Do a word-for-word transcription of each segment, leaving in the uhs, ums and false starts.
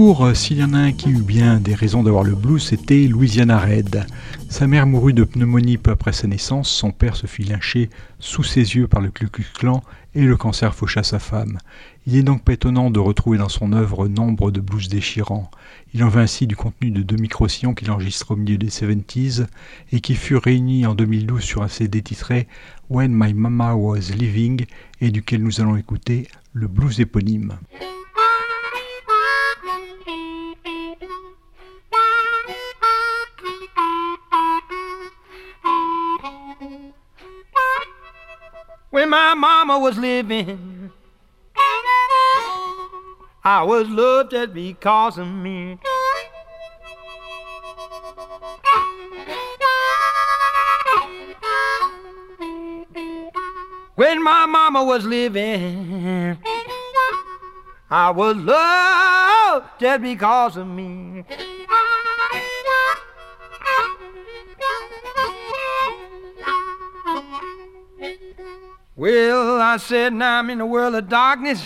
jour, s'il y en a un qui eut bien des raisons d'avoir le blues, c'était Louisiana Red. Sa mère mourut de pneumonie peu après sa naissance, son père se fit lyncher sous ses yeux par le Ku Klux Klan et le cancer faucha sa femme. Il est donc pas étonnant de retrouver dans son œuvre nombre de blues déchirants. Il en va ainsi du contenu de deux micro-sillons qu'il enregistre au milieu des soixante-dix et qui furent réunis en deux mille douze sur un C D titré When My Mama Was Living et duquel nous allons écouter le blues éponyme. When my mama was living, I was loved just because of me. When my mama was living, I was loved just because of me. Well, I said now I'm in a world of darkness.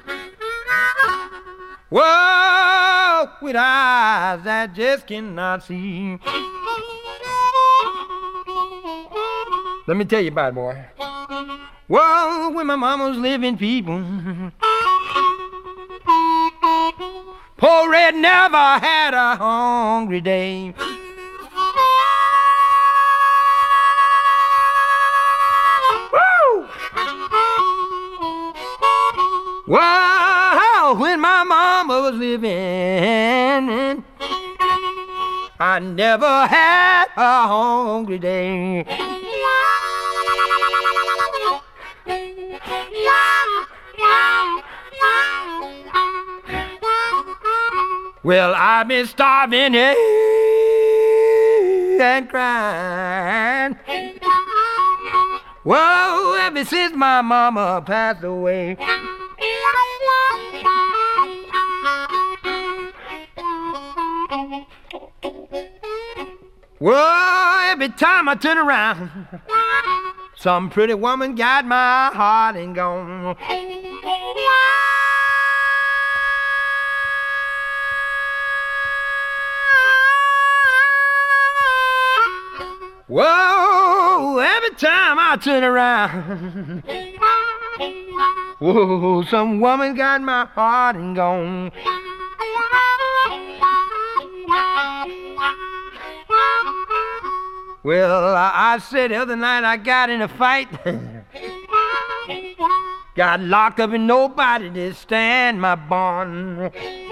Whoa, with eyes that just cannot see. Let me tell you about it, boy. Well, when my mama was living, people, poor Red never had a hungry day. Woo! Well, when my mama was living, I never had a hungry day. Well, I've been starving and crying. Well, ever since my mama passed away. Well, every time I turn around, some pretty woman got my heart and gone. Whoa, every time I turn around, whoa, some woman got my heart and gone. Well, I, I said the other night I got in a fight. Got locked up and nobody did stand my bond.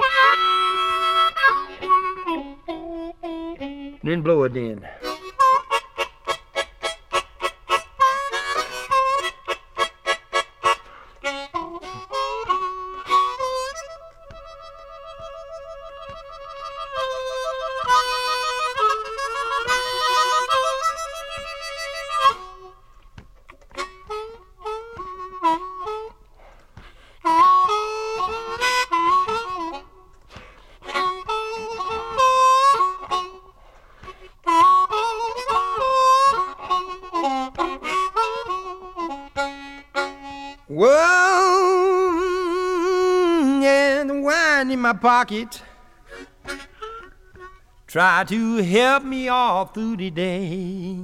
Didn't blow it then. Pocket, try to help me all through the day.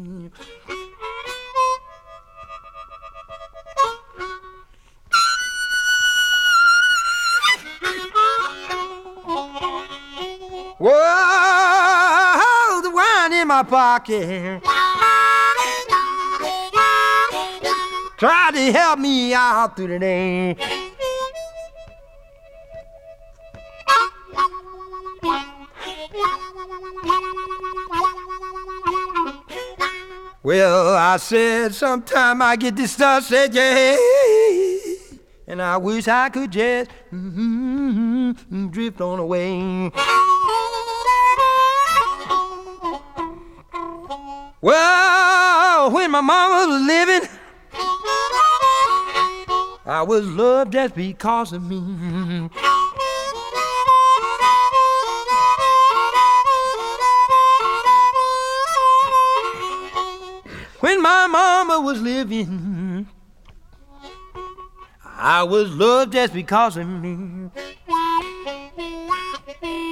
Whoa, the wine in my pocket, try to help me out through the day. Well, I said sometime I get this stuff said, yeah, and I wish I could just mm-hmm, drift on away. Well, when my mama was living, I was loved just because of me. When my mama was living, I was loved just because of me.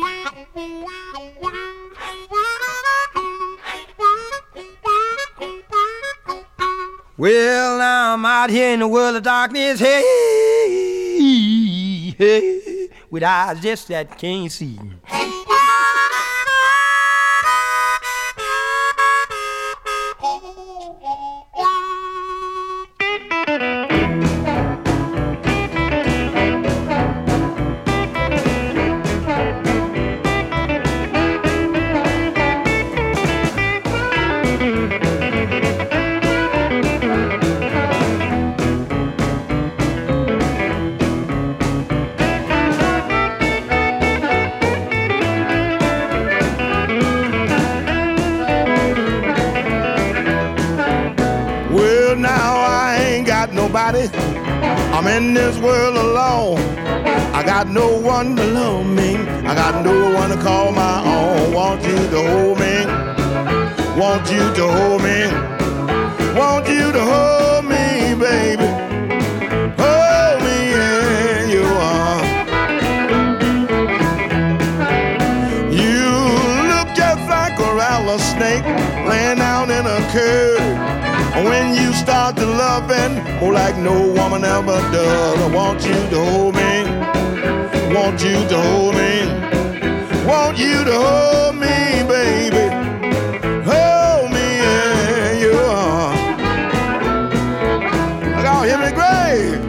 Well, now I'm out here in the world of darkness, hey, hey, with eyes just that can't see. I'm in this world alone. I got no one to love me. I got no one to call my own. Want you to hold me. Want you to hold me. Want you to hold me, baby. Hold me in your arms. You look just like a rattlesnake laying out in a curve. When you start to loving, oh, like no woman ever does. I want you to hold me, want you to hold me, want you to hold me, baby, hold me in your arms. Look out, hear me great.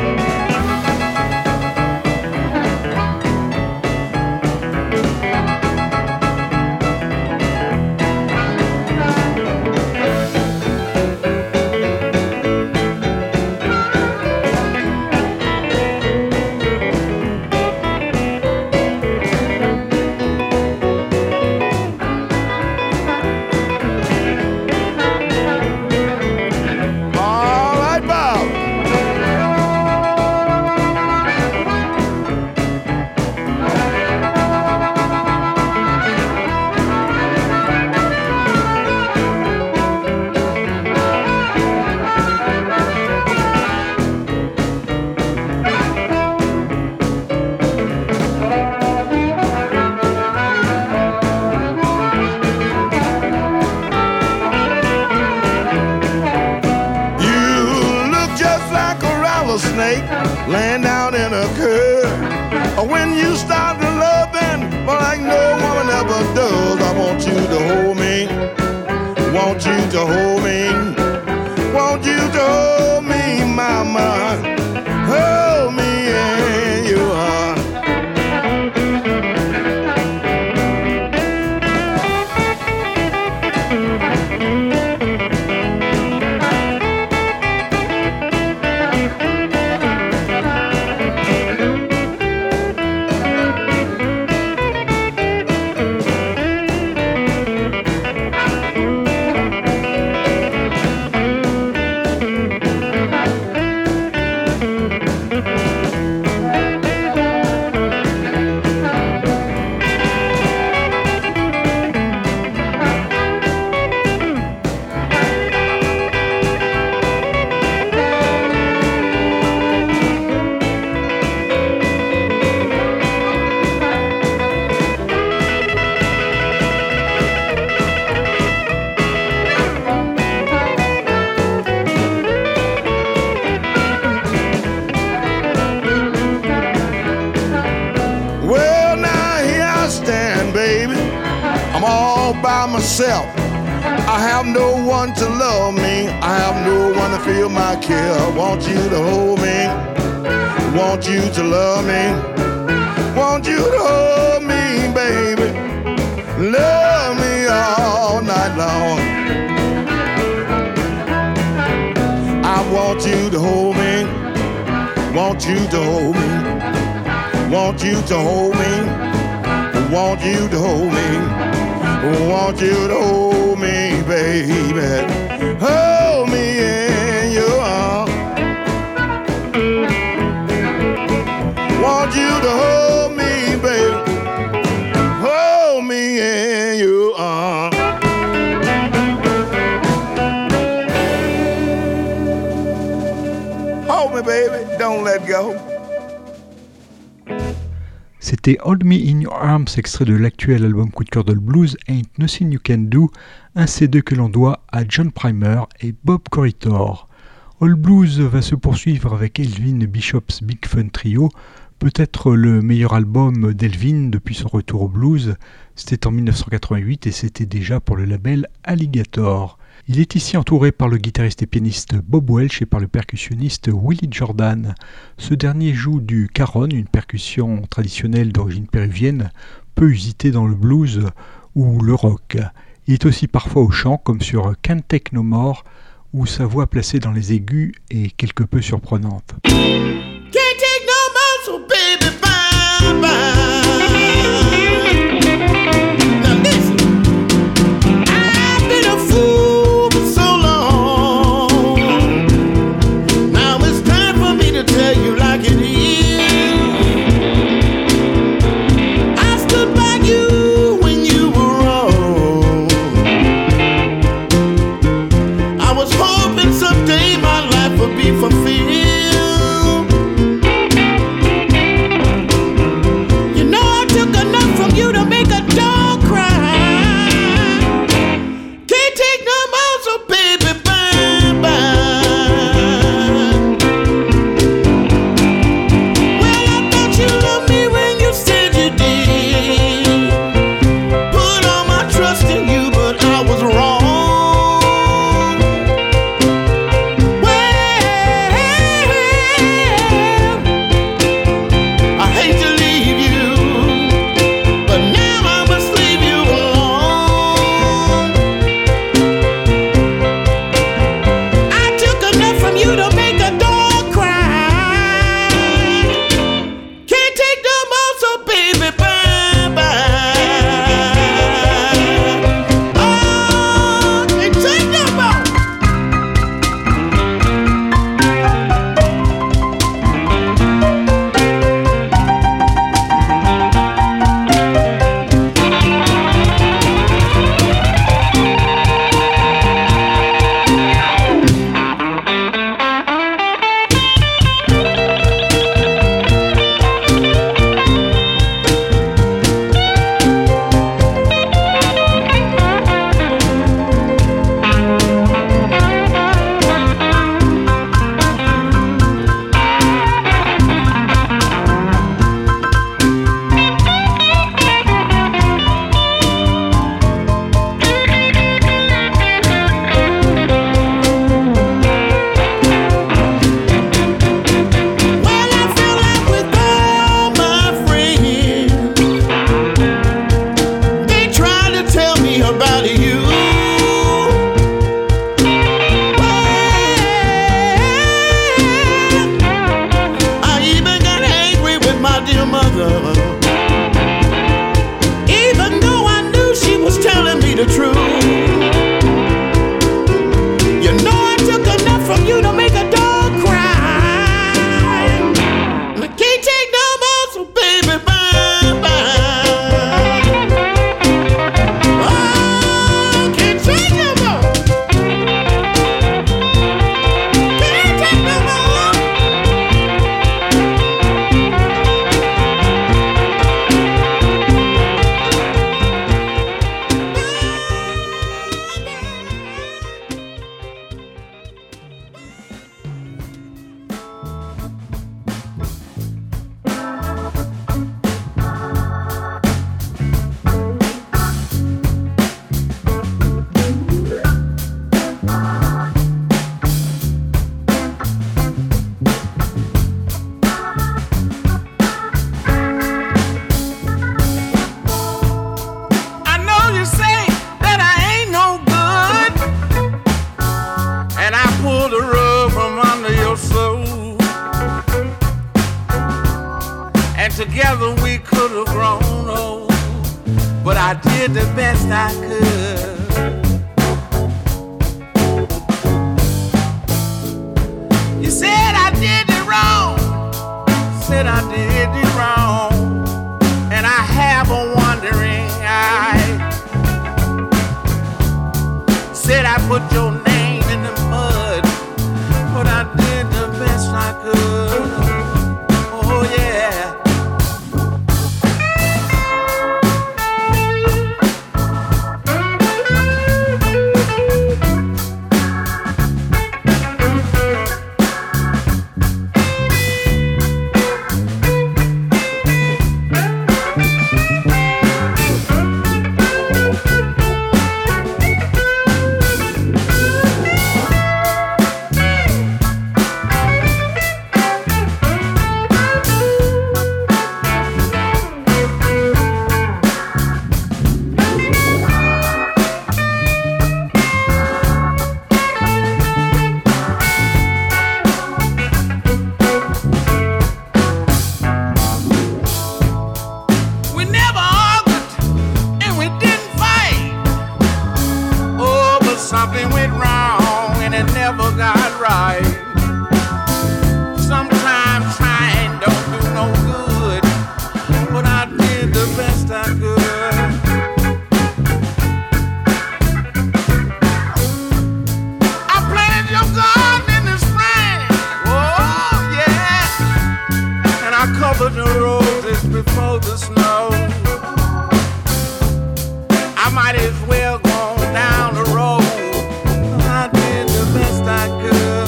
Laying down in a curve. When you start to loving, but like no woman ever does. I want you to hold me, want you to hold me, want you to hold me, mama, hold me in your arms. Myself. I have no one to love me. I have no one to feel my care. I want you to hold me, want you to love me, want you to hold me, baby, love me all night long. I want you to hold me, want you to hold me, want you to hold me, want you to hold me. Want you to hold me, baby, hold me in your arms. Want you to hold me, baby, hold me in your arms. Hold me, baby, don't let go. C'était Hold Me In Your Arms, extrait de l'actuel album coup de cœur de le blues, Ain't Nothing You Can Do, un C D que l'on doit à John Primer et Bob Corritore. All Blues va se poursuivre avec Elvin Bishop's Big Fun Trio, peut-être le meilleur album d'Elvin depuis son retour au blues. C'était en dix-neuf cent quatre-vingt-huit et c'était déjà pour le label Alligator. Il est ici entouré par le guitariste et pianiste Bob Welch et par le percussionniste Willie Jordan. Ce dernier joue du cajon, une percussion traditionnelle d'origine péruvienne, peu usitée dans le blues ou le rock. Il est aussi parfois au chant, comme sur Can't Take No More, où sa voix placée dans les aigus est quelque peu surprenante. Can't take no more, so baby, bye bye. something went wrong and it never got right. Sometimes trying don't do no good, but I did the best I could. I planted your garden in the spring, oh yeah, and I covered the roses before the snow. I might as well go down the road. I did the best I could.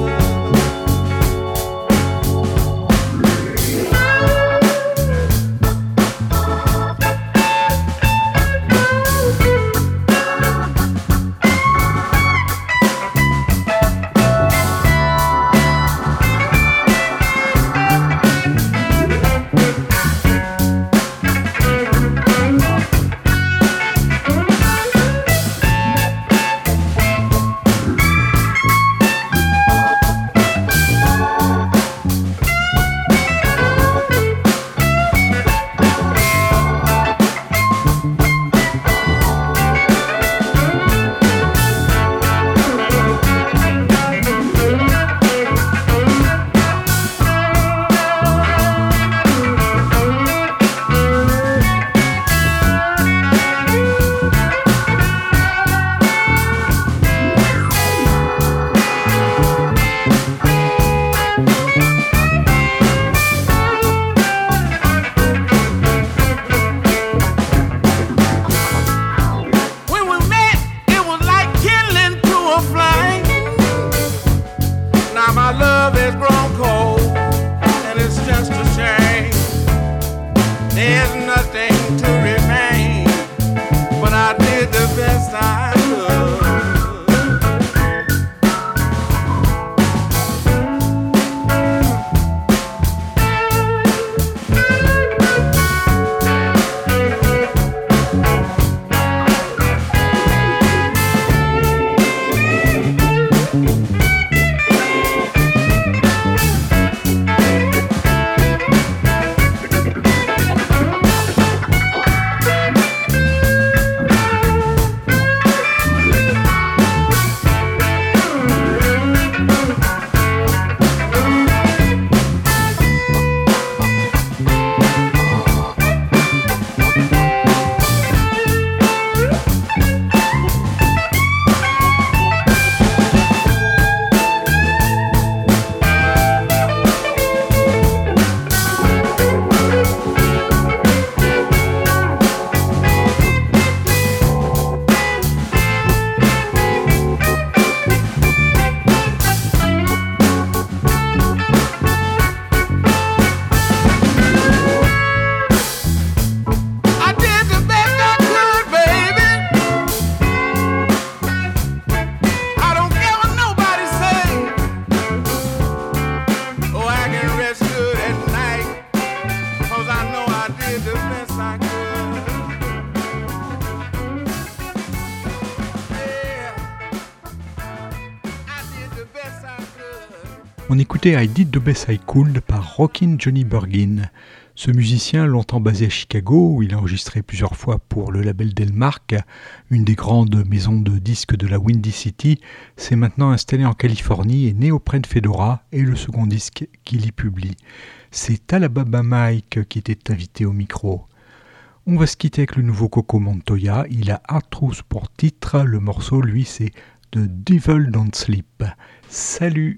On écoutait I Did the Best I Could par Rockin' Johnny Burgin. Ce musicien, longtemps basé à Chicago, où il a enregistré plusieurs fois pour le label Delmark, une des grandes maisons de disques de la Windy City, s'est maintenant installé en Californie et né auprès de Fedora et le second disque qu'il y publie. C'est Alabama Mike qui était invité au micro. On va se quitter avec le nouveau Coco Montoya. Il a Hard Truth pour titre. Le morceau, lui, c'est The Devil Don't Sleep. Salut!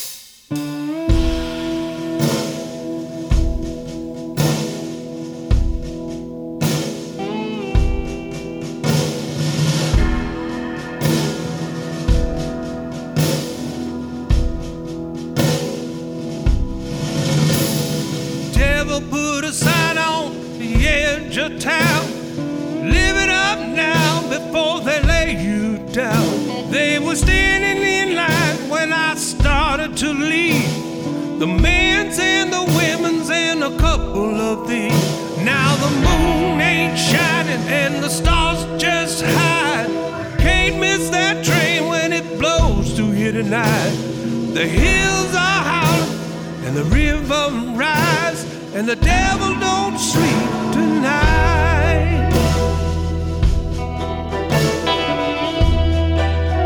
Devil put a sign on the edge of town. Live it up now before they lay you down. They were standing in line when I started to leave. The men's and the women's and a couple of these. Now the moon ain't shining and the stars just hide. Can't miss that train when it blows through here tonight. The hills are howling and the river rise, and the devil don't sleep tonight.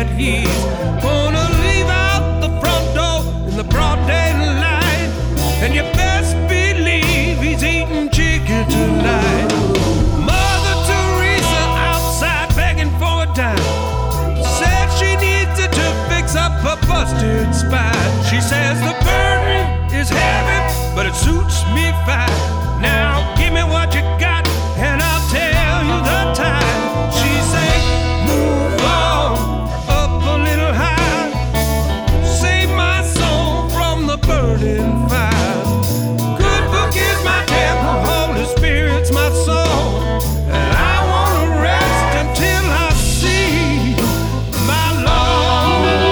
he's gonna leave out the front door in the broad daylight. And you best believe he's eating chicken tonight. Mother Teresa outside begging for a dime, said she needs it to fix up her busted spine. She says the burden is heavy, but it suits me fine. Now give me what you got and I'll tell you the time. She say, move on up a little high, save my soul from the burning fire. Good book is my temple, Holy Spirit's my soul, and I wanna rest until I see my Lord.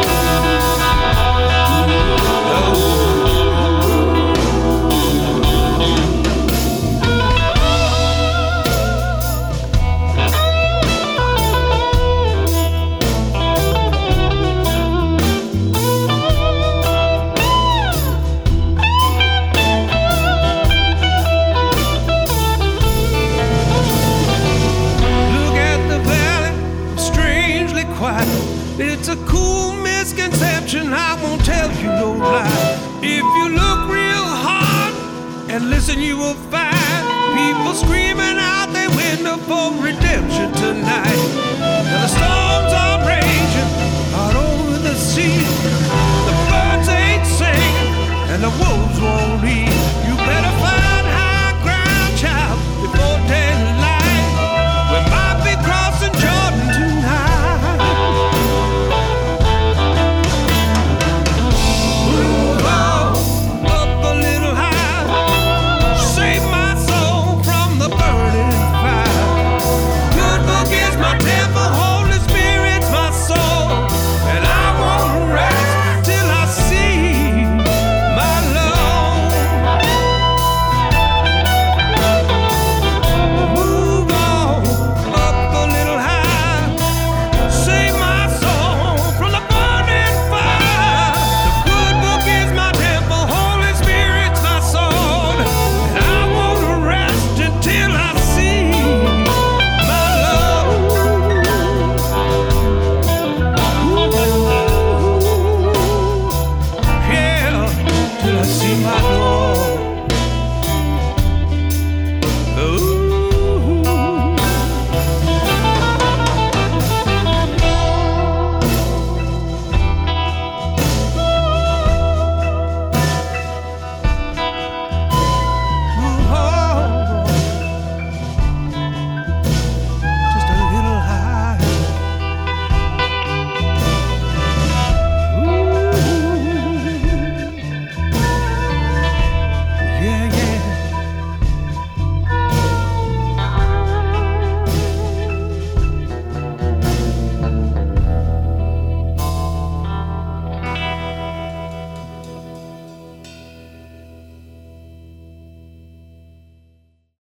It's a cool misconception, I won't tell you no lie. If you look real hard and listen, you will find people screaming out their window for redemption tonight.